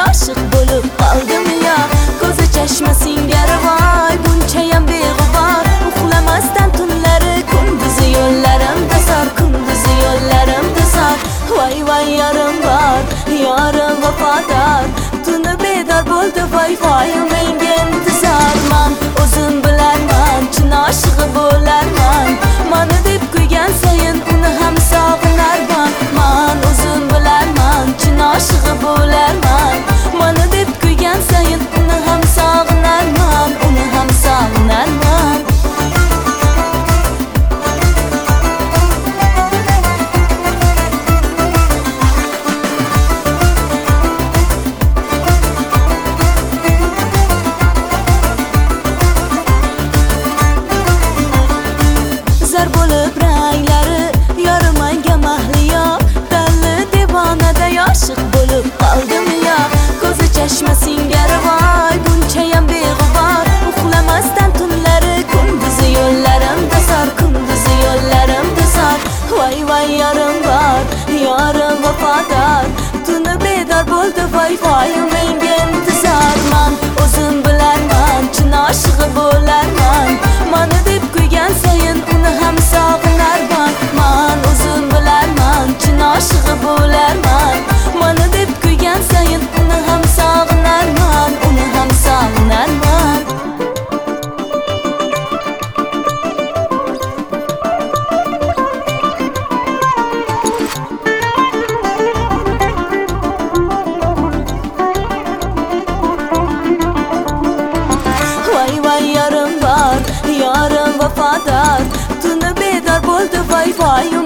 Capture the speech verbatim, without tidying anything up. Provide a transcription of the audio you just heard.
aşık bo'lib qoldim ya. Ko'zi chashma singari voy, bunchayam beg'ubor. Uxlamasdan tunlari kunduzi yo'llarimda sor, kunduzi yo'llarimda sor. Voy voy yarim bor, yarim vafodor. Tuni bedor bo'ldi voy voy, menga intizorman. O'zim bilarman, chin oshiqi bo'larman. Mani deb kuygan sayin uni ham sog'inarman. Man o'zim bilarman, chin oshiqi bo'larman. Mani deb kuygan sayin uni ham sog'inarman, uni ham sog'inarman. Zar bo'lib ranglari yorimanga mahliyo, dalli devonada oshiq bo'lib qoldim ya. Ko'zi chashma singari voy, bunchayam beg'ubor. Uxlamasdan tunlari kunduzi yo'llarimda sor, kunduzi yo'llarimda sor. Voy voy yarim bor, yarim vafodor. Tuni bedor bo'ldi voy voy, menga intizorman. O'zim bilarman, chin oshiqi bo'larman. Mani deb kuygan sayin uni ham sog'inarman. Man o'zim bilarman, chin oshiqi bo'larman. Mani deb kuygan sayin uni ham sog'inarman, uni ham sog'inarman. Voy voy yarim bor, yarim vafodor. Tuni bedor bo'ldi voy voy,